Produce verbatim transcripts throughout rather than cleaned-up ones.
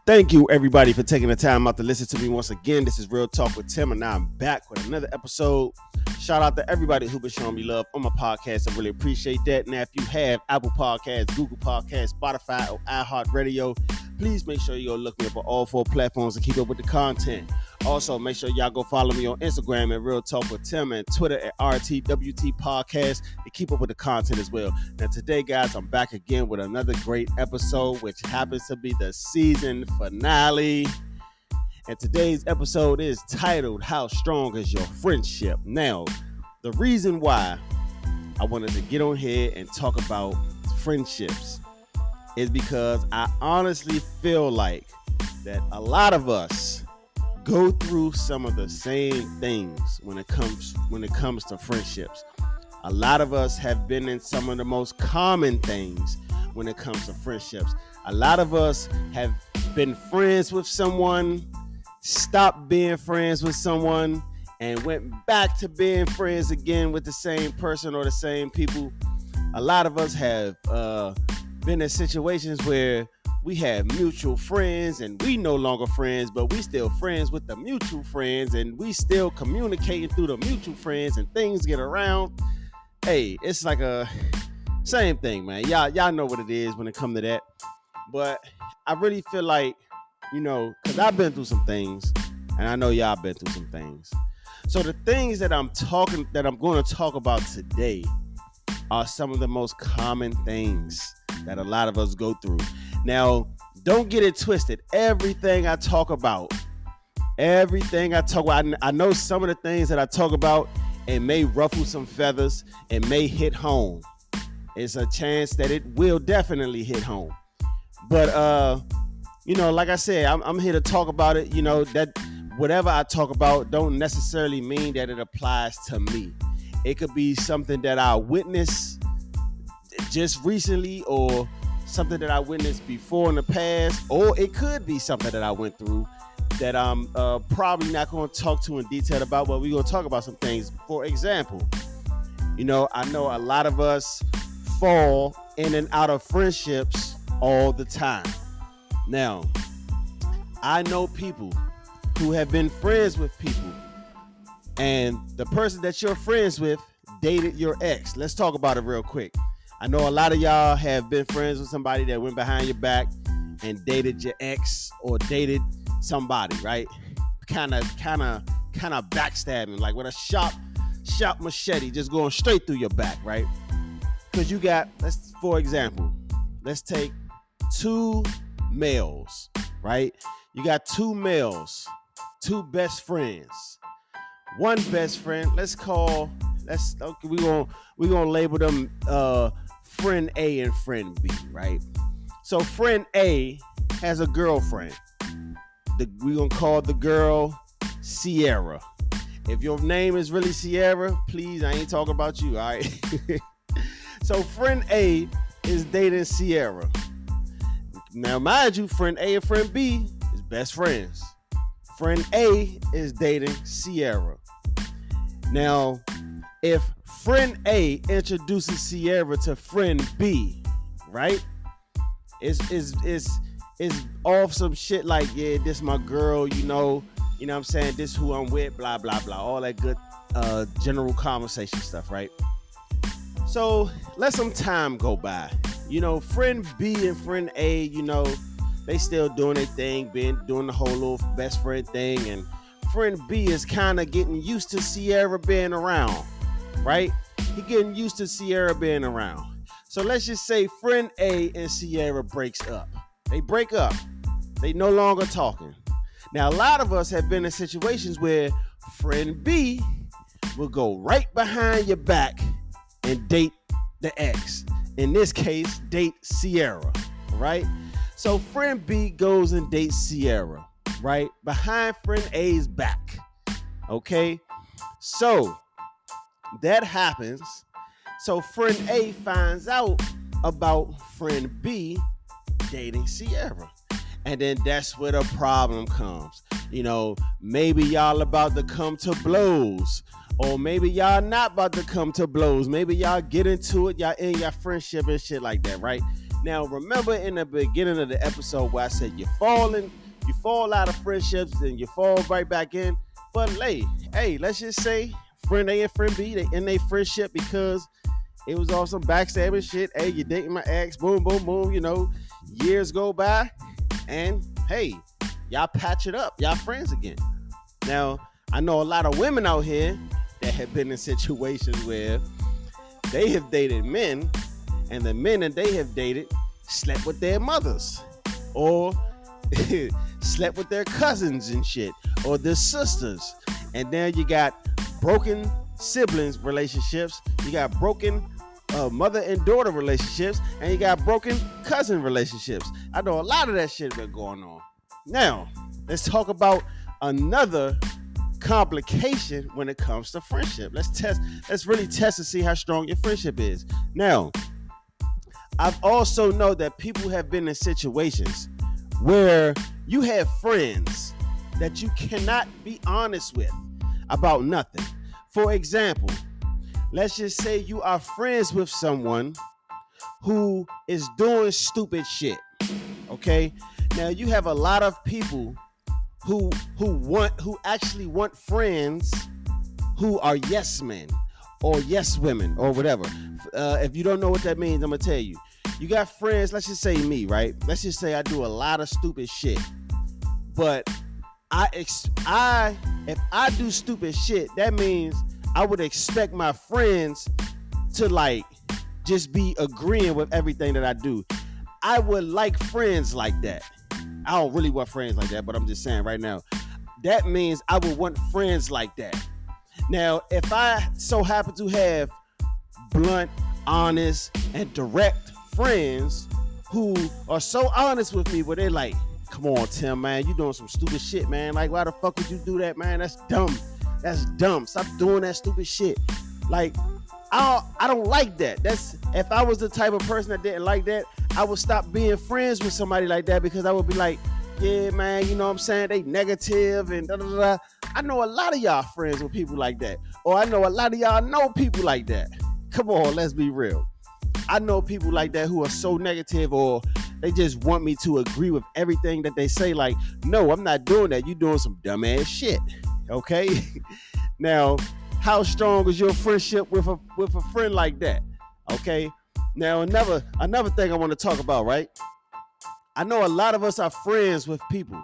Thank you, everybody, for taking the time out to listen to me once again. This is Real Talk with Tim, and now I'm back with another episode. Shout out to everybody who's been showing me love on my podcast. I really appreciate that. Now, if you have Apple Podcasts, Google Podcasts, Spotify, or iHeartRadio, please make sure you go look me up on all four platforms and keep up with the content. Also, make sure y'all go follow me on Instagram at Real Talk with Tim and Twitter at R T W T Podcast to keep up with the content as well. Now, today, guys, I'm back again with another great episode, which happens to be the season finale. And today's episode is titled, How Strong Is Your Friendship? Now, the reason why I wanted to get on here and talk about friendships is because I honestly feel like that a lot of us go through some of the same things when it comes when it comes to friendships. A lot of us have been in some of the most common things when it comes to friendships. A lot of us have been friends with someone, stopped being friends with someone, and went back to being friends again with the same person or the same people. A lot of us have uh, been in situations where we have mutual friends and we no longer friends, but we still friends with the mutual friends, and we still communicating through the mutual friends, and things get around. Hey, it's like a same thing, man. Y'all, y'all know what it is when it comes to that. But I really feel like, you know, because I've been through some things, and I know y'all been through some things. So the things that I'm talking, that I'm going to talk about today are some of the most common things that a lot of us go through. Now, don't get it twisted. Everything I talk about, everything I talk about, I know some of the things that I talk about, it may ruffle some feathers, it may hit home. It's a chance that it will definitely hit home. But, uh, you know, like I said, I'm, I'm here to talk about it. You know, that whatever I talk about don't necessarily mean that it applies to me. It could be something that I witnessed just recently, or something that I witnessed before in the past, or it could be something that I went through that I'm uh, probably not going to talk to in detail about, but we're going to talk about some things. For example, you know, I know a lot of us fall in and out of friendships all the time. Now, I know people who have been friends with people, and the person that you're friends with dated your ex. Let's talk about it real quick. I know a lot of y'all have been friends with somebody that went behind your back and dated your ex, or dated somebody, right? Kind of, kind of, kind of backstabbing, like with a sharp, sharp machete just going straight through your back, right? Because you got, let's, for example, let's take two males, right? You got two males, two best friends. One best friend, let's call, let's, okay, we're going we're gonna label them uh, friend A and friend B, right? So friend A has a girlfriend. The, we're going to call the girl Sierra. If your name is really Sierra, please, I ain't talking about you, all right? So friend A is dating Sierra. Now, mind you, friend A and friend B is best friends. Friend A is dating Sierra. Now, if friend A introduces Sierra to friend B, right? It's, it's, it's, it's off some shit like, yeah, this my girl, you know, you know what I'm saying? This who I'm with, blah, blah, blah. All that good uh, general conversation stuff, right? So let some time go by. You know, friend B and friend A, you know, they still doing their thing, being doing the whole little best friend thing. And friend B is kind of getting used to Sierra being around, right? He getting used to Sierra being around. So let's just say friend A and Sierra breaks up. They break up. They no longer talking. Now, a lot of us have been in situations where friend B will go right behind your back and date the ex. In this case, date Sierra, right? So friend B goes and dates Sierra, right? Behind friend A's back, okay? So that happens. So friend A finds out about friend B dating Sierra. And then that's where the problem comes. You know, maybe y'all about to come to blows. Or maybe y'all not about to come to blows. Maybe y'all get into it. Y'all in your friendship and shit like that, right? Now, remember in the beginning of the episode where I said you're falling, you fall out of friendships, then you fall right back in. But hey, hey, let's just say friend A and friend B, they in their friendship because it was all some backstabbing shit. Hey, you dating my ex, boom, boom, boom. You know, years go by, and hey, y'all patch it up. Y'all friends again. Now, I know a lot of women out here that have been in situations where they have dated men, and the men that they have dated slept with their mothers, or slept with their cousins and shit, or their sisters. And then you got broken siblings relationships, you got broken uh, mother and daughter relationships, and you got broken cousin relationships. I know a lot of that shit been going on. Now, let's talk about another complication when it comes to friendship. Let's test, let's really test to see how strong your friendship is. Now, I've also know that people have been in situations where you have friends that you cannot be honest with about nothing. For example, let's just say you are friends with someone who is doing stupid shit. Okay? Now you have a lot of people who who want who actually want friends who are yes men or yes women or whatever. Uh, if you don't know what that means, I'm gonna tell you. You got friends, let's just say me, right? Let's just say I do a lot of stupid shit. But I ex- I if I do stupid shit, that means I would expect my friends to like just be agreeing with everything that I do. I would like friends like that. I don't really want friends like that, but I'm just saying right now. That means I would want friends like that. Now, if I so happen to have blunt, honest, and direct friends who are so honest with me, where they're like, come on, Tim, man, you doing some stupid shit, man. Like, why the fuck would you do that, man? That's dumb. That's dumb. Stop doing that stupid shit. Like, I don't, I don't like that. That's if I was the type of person that didn't like that, I would stop being friends with somebody like that, because I would be like, yeah, man, you know what I'm saying? They negative and da da da. I know a lot of y'all friends with people like that. Or I know a lot of y'all know people like that. Come on, let's be real. I know people like that who are so negative, or they just want me to agree with everything that they say. Like, no, I'm not doing that. You're doing some dumbass shit. Okay? Now, how strong is your friendship with a with a friend like that? Okay? Now, another another thing I want to talk about, right? I know a lot of us are friends with people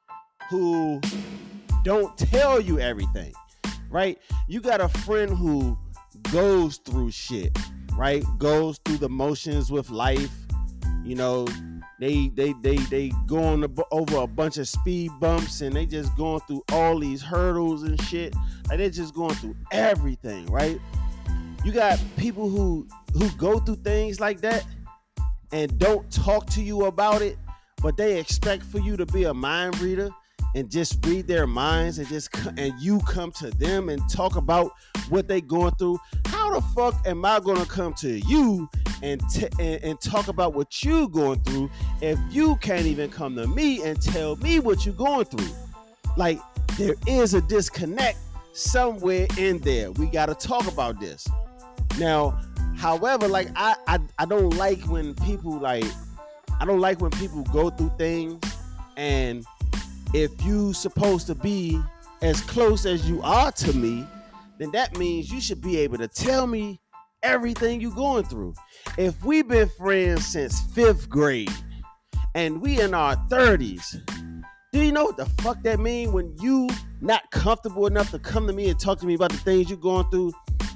who don't tell you everything, right? You got a friend who goes through shit, right? Goes through the motions with life. You know, they they they they going over a bunch of speed bumps, and they just going through all these hurdles and shit. Like, they're just going through everything, right? You got people who who go through things like that and don't talk to you about it, but they expect for you to be a mind reader and just read their minds, and just and you come to them and talk about what they going through. How the fuck am I gonna come to you and, t- and and talk about what you going through if you can't even come to me and tell me what you going through? Like, there is a disconnect somewhere in there. We got to talk about this. Now, however, like I, I I don't like when people like I don't like when people go through things, and if you supposed to be as close as you are to me, then that means you should be able to tell me everything you going through. If we've been friends since fifth grade and we in our thirties, do you know what the fuck that mean when you not comfortable enough to come to me and talk to me about the things you're going through?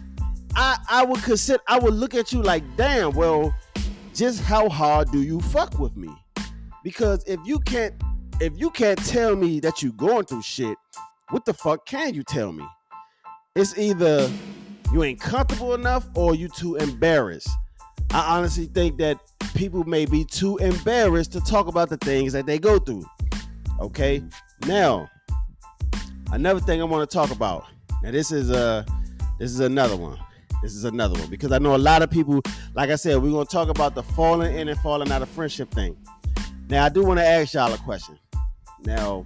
I, I would consider, I would look at you like, damn, well, just how hard do you fuck with me? Because if you can't, if you can't tell me that you going through shit, what the fuck can you tell me? It's either you ain't comfortable enough or you too embarrassed. I honestly think that people may be too embarrassed to talk about the things that they go through. Okay, now another thing I want to talk about. Now this is a this is another one. This is another one because I know a lot of people. Like I said, we're gonna talk about the falling in and falling out of friendship thing. Now I do want to ask y'all a question. Now,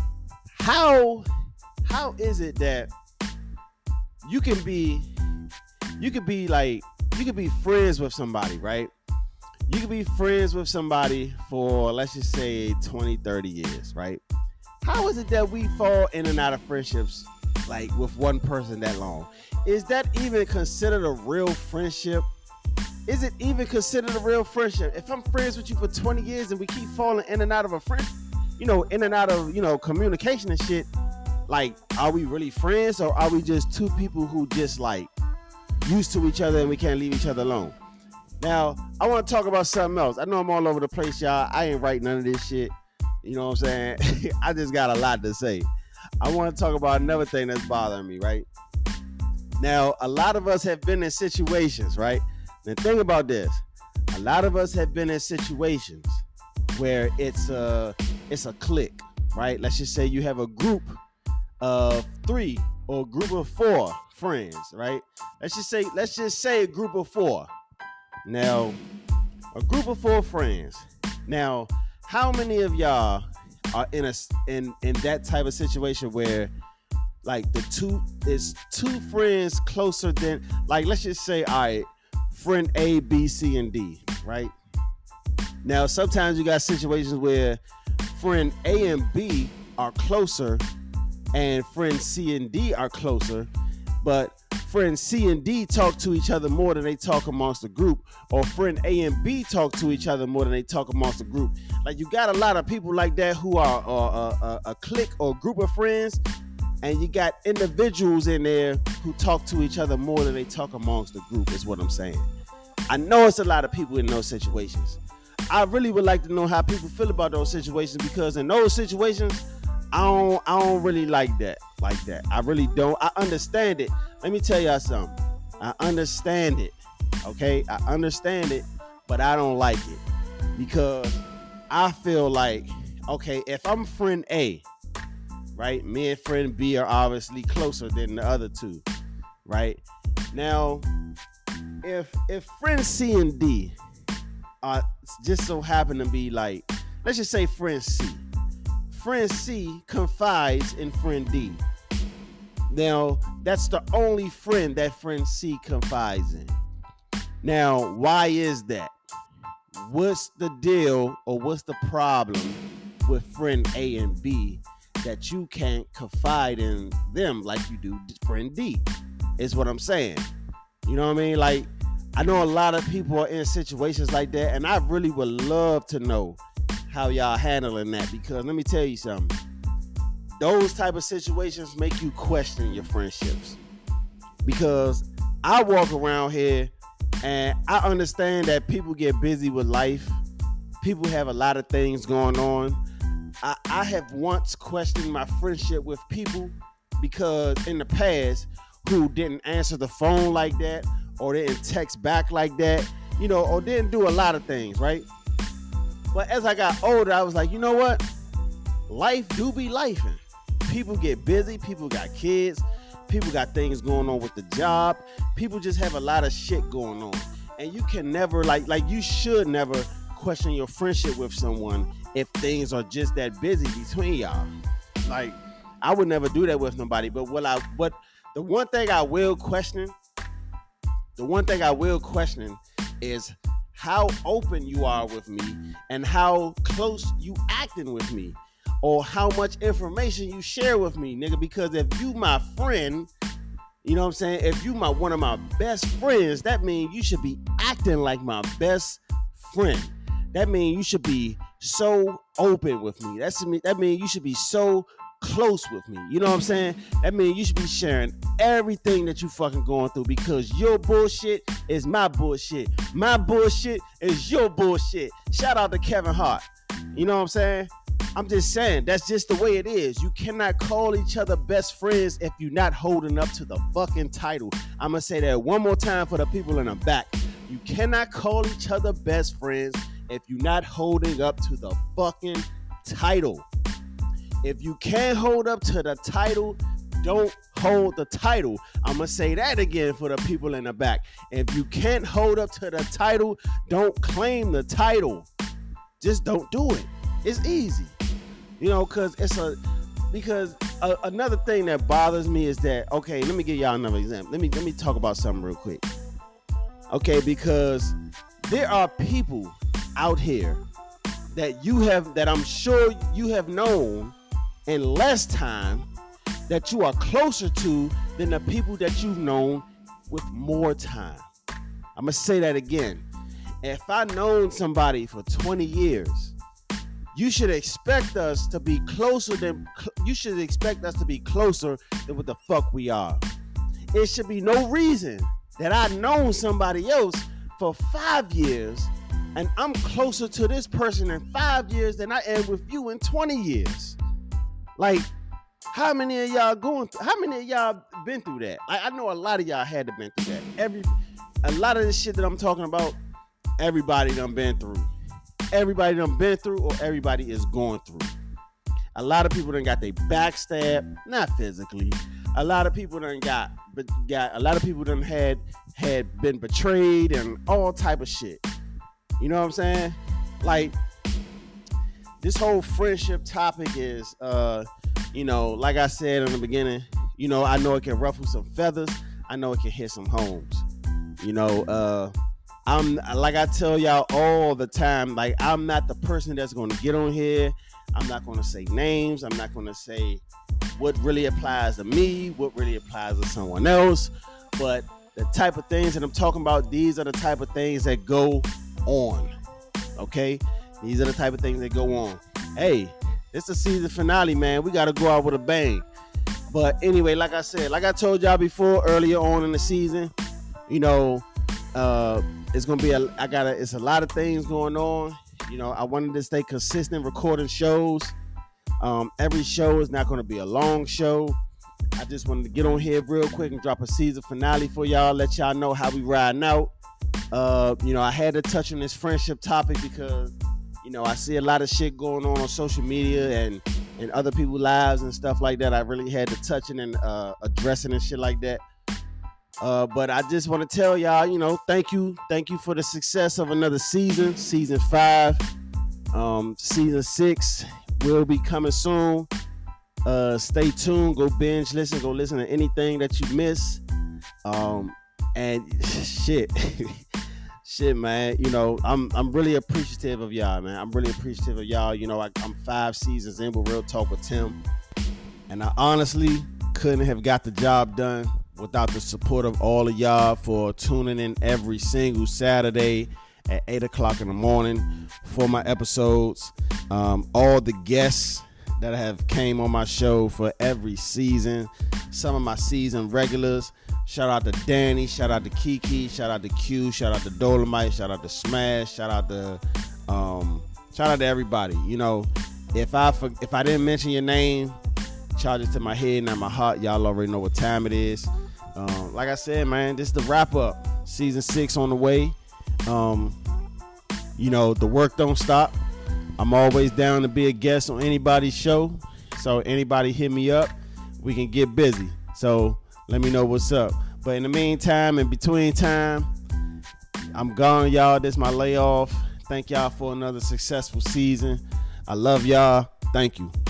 how how is it that you can be you can be like you can be friends with somebody, right? you can be friends with somebody for, let's just say, twenty, thirty years, right? How is it that we fall in and out of friendships like with one person that long? Is that even considered a real friendship? Is it even considered a real friendship? If I'm friends with you for twenty years and we keep falling in and out of a friend, you know, in and out of, you know, communication and shit, like, are we really friends, or are we just two people who just like used to each other and we can't leave each other alone? Now, I want to talk about something else. I know I'm all over the place, y'all. I ain't write none of this shit. You know what I'm saying? I just got a lot to say. I want to talk about another thing that's bothering me, right? Now, a lot of us have been in situations, right? Now, think about this. A lot of us have been in situations where it's a, it's a clique, right? Let's just say you have a group of three or a group of four friends, right? Let's just say, let's just say a group of four. Now, a group of four friends. Now, how many of y'all are in a in in that type of situation where, like, the two is two friends closer than, like, let's just say, all right, friend A, B, C, and D, right? Now, sometimes you got situations where friend A and B are closer, and friend C and D are closer, but friends C and D talk to each other more than they talk amongst the group, or friend A and B talk to each other more than they talk amongst the group. Like, you got a lot of people like that who are uh, a, a clique or a group of friends, and you got individuals in there who talk to each other more than they talk amongst the group, is what I'm saying. I know it's a lot of people in those situations. I really would like to know how people feel about those situations, because in those situations, I don't, I don't really like that, like that. I really don't. I understand it. Let me tell y'all something. I understand it, okay? I understand it, but I don't like it, because I feel like, okay, if I'm friend A, right? Me and friend B are obviously closer than the other two, right? Now, if if friend C and D are just so happen to be like, let's just say friend C. Friend C confides in friend D. Now, that's the only friend that friend C confides in. Now, why is that? What's the deal, or what's the problem with friend A and B that you can't confide in them like you do friend D? Is what I'm saying. You know what I mean? Like, I know a lot of people are in situations like that, and I really would love to know how y'all handling that, because let me tell you something. Those type of situations make you question your friendships, because I walk around here and I understand that people get busy with life. People have a lot of things going on. I, I have once questioned my friendship with people because in the past who didn't answer the phone like that, or didn't text back like that, you know, or didn't do a lot of things, right? But as I got older, I was like, you know what? Life do be lifing. People get busy. People got kids. People got things going on with the job. People just have a lot of shit going on. And you can never, like, like you should never question your friendship with someone if things are just that busy between y'all. Like, I would never do that with nobody. But what I, what the one thing I will question, the one thing I will question is how open you are with me and how close you acting with me, or how much information you share with me, nigga. Because if you my friend, you know what I'm saying? If you my one of my best friends, that means you should be acting like my best friend. That means you should be so open with me. That's me. That means you should be so close with me. You know what I'm saying? That means you should be sharing everything that you fucking going through, because your bullshit is my bullshit. My bullshit is your bullshit. Shout out to Kevin Hart. You know what I'm saying? I'm just saying, that's just the way it is. You cannot call each other best friends if you're not holding up to the fucking title. I'm going to say that one more time for the people in the back. You cannot call each other best friends if you're not holding up to the fucking title. If you can't hold up to the title, don't hold the title. I'm going to say that again for the people in the back. If you can't hold up to the title, don't claim the title. Just don't do it. It's easy. You know, because it's a, because a, another thing that bothers me is that, okay, let me give y'all another example. Let me, let me talk about something real quick. Okay, because there are people out here that you have, that I'm sure you have known in less time, that you are closer to than the people that you've known with more time. I'm gonna say that again. If I known somebody for twenty years, you should expect us to be closer than you should expect us to be closer than what the fuck we are. It should be no reason that I've known somebody else for five years and I'm closer to this person in five years than I am with you in twenty years. Like, how many of y'all going through, how many of y'all been through that? Like, I know a lot of y'all had to been through that. Every, a lot of this shit that I'm talking about, everybody done been through. Everybody done been through, or everybody is going through. A lot of people done got their backstabbed, not physically. A lot of people done got, but got a lot of people done had had been betrayed and all type of shit. You know what I'm saying? Like, this whole friendship topic is, uh, you know, like I said in the beginning, you know, I know it can ruffle some feathers. I know it can hit some homes. You know, uh, I'm like I tell y'all all the time, like, I'm not the person that's going to get on here. I'm not going to say names. I'm not going to say what really applies to me, what really applies to someone else. But the type of things that I'm talking about, these are the type of things that go on. Okay? These are the type of things that go on. Hey, it's the season finale, man. We got to go out with a bang. But anyway, like I said, like I told y'all before, earlier on in the season, you know, uh, it's going to be, a, I got to, it's a lot of things going on. You know, I wanted to stay consistent recording shows. Um, every show is not going to be a long show. I just wanted to get on here real quick and drop a season finale for y'all, let y'all know how we riding out. Uh, you know, I had to touch on this friendship topic because, you know, I see a lot of shit going on on social media and, and other people's lives and stuff like that. I really had to touch it and uh, address it and shit like that. Uh, but I just want to tell y'all, you know, thank you. Thank you for the success of another season, season five. Um, season six will be coming soon. Uh, stay tuned. Go binge listen. Go listen to anything that you miss. Um, and shit. Shit, man, you know, I'm I'm really appreciative of y'all, man. I'm really appreciative of y'all. You know, I, I'm five seasons in with Real Talk with Tim. And I honestly couldn't have got the job done without the support of all of y'all for tuning in every single Saturday at eight o'clock in the morning for my episodes. Um, all the guests that have came on my show for every season. Some of my season regulars. Shout out to Danny, shout out to Kiki, shout out to Q, shout out to Dolomite, shout out to Smash, shout out to um, shout out to everybody. You know, if I if I didn't mention your name, charge it to my head, not my heart. Y'all already know what time it is. Um, like I said, man, this is the wrap up. Season six on the way. Um, you know, the work don't stop. I'm always down to be a guest on anybody's show. So anybody hit me up, we can get busy. So let me know what's up. But in the meantime, in between time, I'm gone, y'all. This is my layoff. Thank y'all for another successful season. I love y'all. Thank you.